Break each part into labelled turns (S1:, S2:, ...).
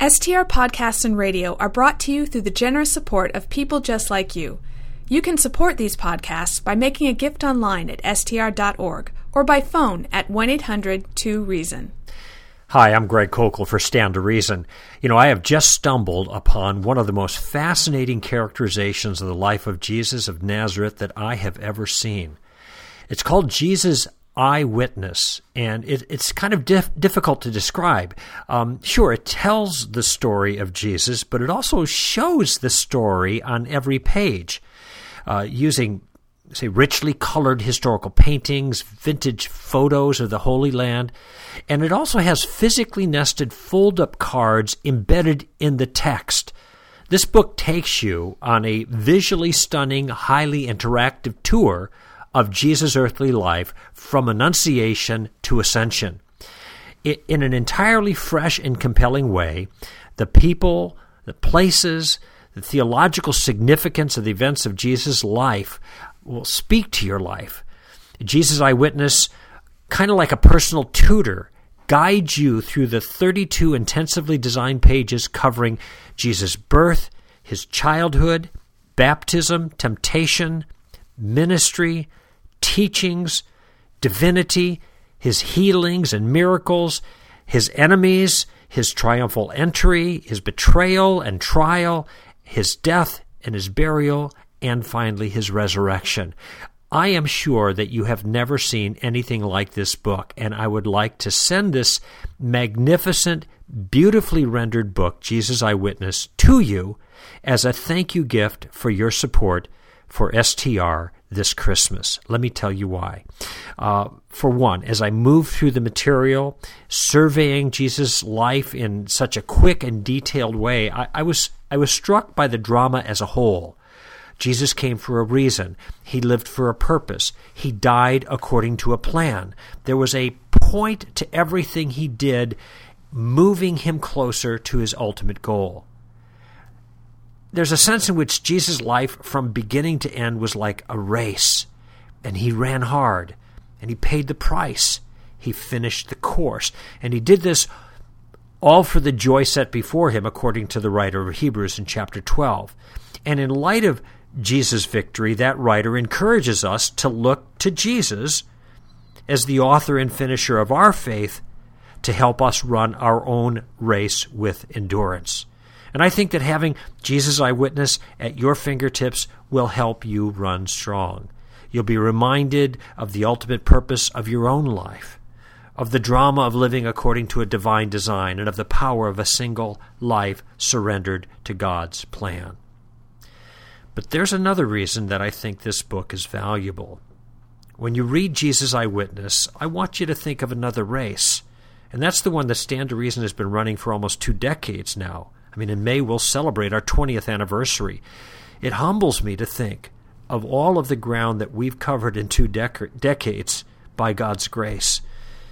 S1: STR Podcasts and Radio are brought to you through the generous support of people just like you. You can support these podcasts by making a gift online at str.org or by phone at 1-800-2-REASON.
S2: Hi, I'm Greg Kokel for Stand to Reason. I have just stumbled upon one of the most fascinating characterizations of the life of Jesus of Nazareth that I have ever seen. It's called Jesus' Eyewitness, and it's kind of difficult to describe. Sure, it tells the story of Jesus, but it also shows the story on every page, using, say, richly colored historical paintings, vintage photos of the Holy Land, and it also has physically nested fold-up cards embedded in the text. This book takes you on a visually stunning, highly interactive tour of Jesus' earthly life from Annunciation to Ascension. In an entirely fresh and compelling way, the people, the places, the theological significance of the events of Jesus' life will speak to your life. Jesus' Eyewitness, kind of like a personal tutor, guides you through the 32 intensively designed pages covering Jesus' birth, his childhood, baptism, temptation, ministry, teachings, divinity, his healings and miracles, his enemies, his triumphal entry, his betrayal and trial, his death and his burial, and finally his resurrection. I am sure that you have never seen anything like this book, and I would like to send this magnificent, beautifully rendered book, Jesus' Eyewitness, to you as a thank you gift for your support for STR this Christmas. Let me tell you why. For one, as I moved through the material, surveying Jesus' life in such a quick and detailed way, I was struck by the drama as a whole. Jesus came for a reason. He lived for a purpose. He died according to a plan. There was a point to everything he did, moving him closer to his ultimate goal. There's a sense in which Jesus' life from beginning to end was like a race, and he ran hard, and he paid the price. He finished the course, and he did this all for the joy set before him, according to the writer of Hebrews in chapter 12. And in light of Jesus' victory, that writer encourages us to look to Jesus as the author and finisher of our faith to help us run our own race with endurance. And I think that having Jesus' Eyewitness at your fingertips will help you run strong. You'll be reminded of the ultimate purpose of your own life, of the drama of living according to a divine design, and of the power of a single life surrendered to God's plan. But there's another reason that I think this book is valuable. When you read Jesus' Eyewitness, I want you to think of another race, and that's the one that Stand to Reason has been running for almost 2 decades now. In May we'll celebrate our 20th anniversary. It humbles me to think of all of the ground that we've covered in 2 decades by God's grace.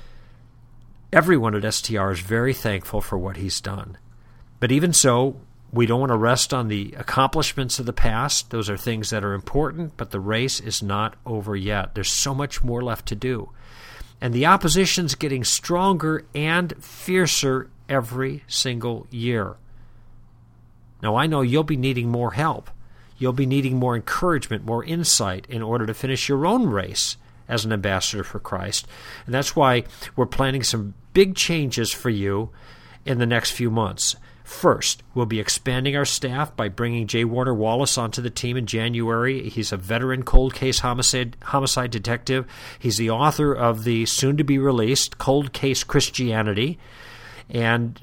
S2: Everyone at STR is very thankful for what he's done. But even so, we don't want to rest on the accomplishments of the past. Those are things that are important, but the race is not over yet. There's so much more left to do. And the opposition's getting stronger and fiercer every single year. Now, I know you'll be needing more help. You'll be needing more encouragement, more insight in order to finish your own race as an ambassador for Christ. And that's why we're planning some big changes for you in the next few months. First, we'll be expanding our staff by bringing J. Warner Wallace onto the team in January. He's a veteran cold case homicide detective. He's the author of the soon-to-be-released Cold Case Christianity. And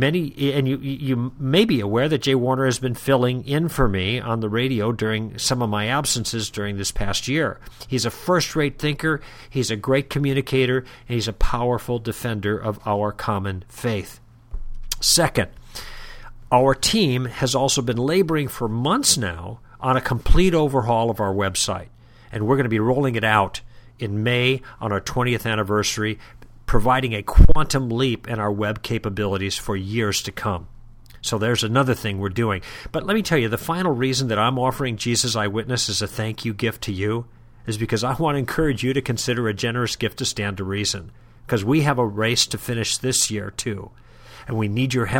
S2: you may be aware that Jay Warner has been filling in for me on the radio during some of my absences during this past year. He's a first-rate thinker, he's a great communicator, and he's a powerful defender of our common faith. Second, our team has also been laboring for months now on a complete overhaul of our website, and we're going to be rolling it out in May on our 20th anniversary, providing a quantum leap in our web capabilities for years to come. So there's another thing we're doing. But let me tell you, the final reason that I'm offering Jesus' Eyewitness as a thank you gift to you is because I want to encourage you to consider a generous gift to Stand to Reason, because we have a race to finish this year too, and we need your help.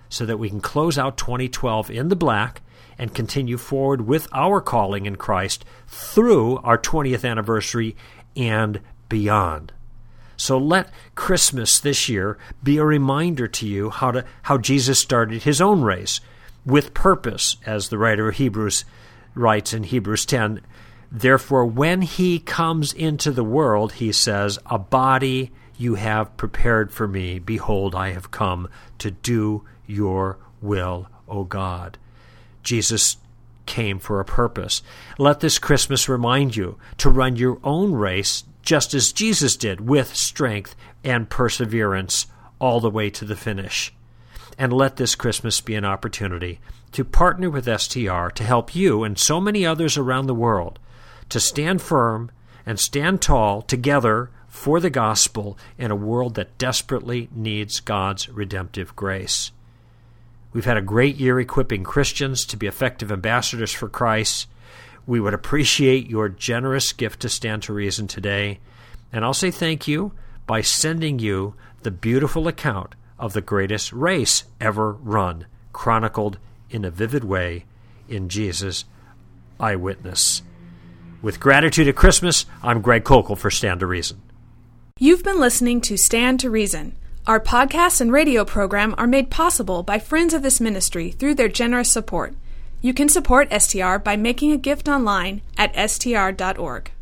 S2: so that we can close out 2012 in the black and continue forward with our calling in Christ through our 20th anniversary and beyond. So let Christmas this year be a reminder to you how Jesus started his own race with purpose, as the writer of Hebrews writes in Hebrews 10. Therefore, when he comes into the world, he says, a body you have prepared for me. Behold, I have come to do your will, O God. Jesus came for a purpose. Let this Christmas remind you to run your own race just as Jesus did, with strength and perseverance all the way to the finish. And let this Christmas be an opportunity to partner with STR to help you and so many others around the world to stand firm and stand tall together for the gospel in a world that desperately needs God's redemptive grace. We've had a great year equipping Christians to be effective ambassadors for Christ. We would appreciate your generous gift to Stand to Reason today, and I'll say thank you by sending you the beautiful account of the greatest race ever run, chronicled in a vivid way in Jesus' eyewitness. With gratitude at Christmas, I'm Greg Koukl for Stand to Reason.
S1: You've been listening to Stand to Reason. Our podcast and radio program are made possible by friends of this ministry through their generous support. You can support STR by making a gift online at str.org.